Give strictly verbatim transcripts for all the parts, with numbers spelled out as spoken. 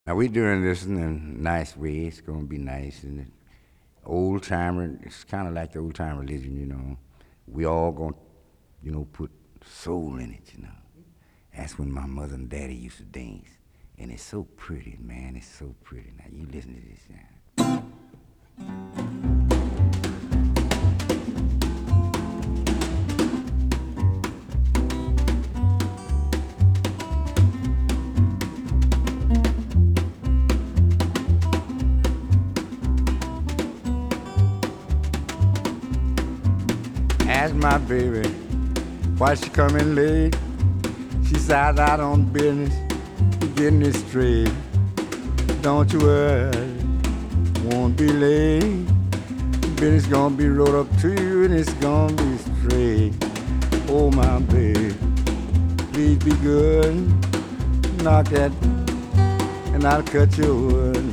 Now we doing this in a nice way. It's gonna be nice and old timer. It's kind of like the old time religion, you know. We all gonna, you know, put soul in it, you know. That's when my mother and daddy used to dance, and it's so pretty, man. It's so pretty. Now you listen to this now. Ask my baby why she coming late. She says out on business, getting it straight. Don't you worry, won't be late. Business gonna be rolled up to you and it's gonna be straight. Oh my baby, please be good. Knock that and I'll cut your wood.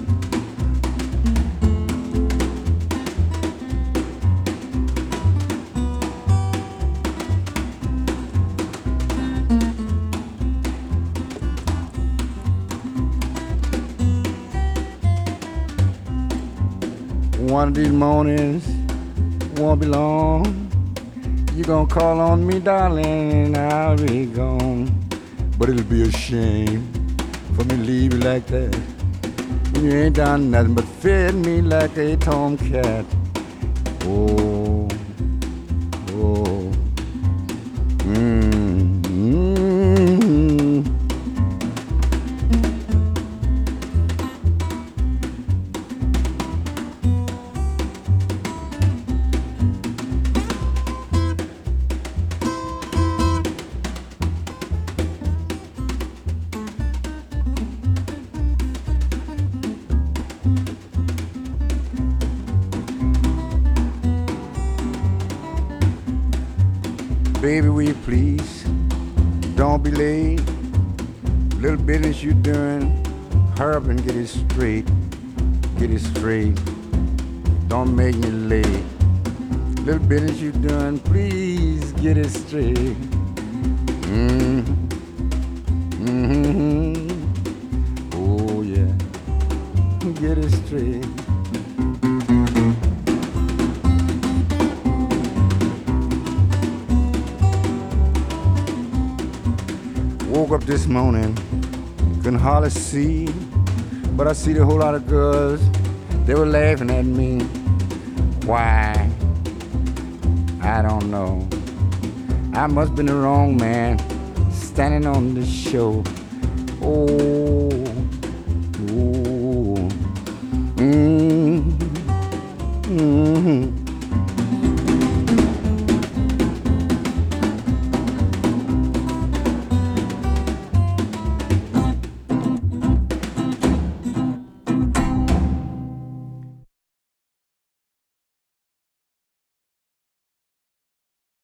One of these mornings won't be long. You gonna call on me, darling, and I'll be gone. But it'll be a shame for me to leave you like that. You ain't done nothing but fed me like a tomcat. Oh, oh, mm, mm. Baby, will you please, don't be late. Little business you doing, hurry up and get it straight. Get it straight, don't make me late. Little business you doing, please get it straight. Mm-hmm. Mm-hmm. Oh yeah, get it straight. Woke up this morning, couldn't hardly see, but I see a whole lot of girls, they were laughing at me. Why? I don't know. I must have been the wrong man, standing on this show. Oh, oh, mm, mm-hmm.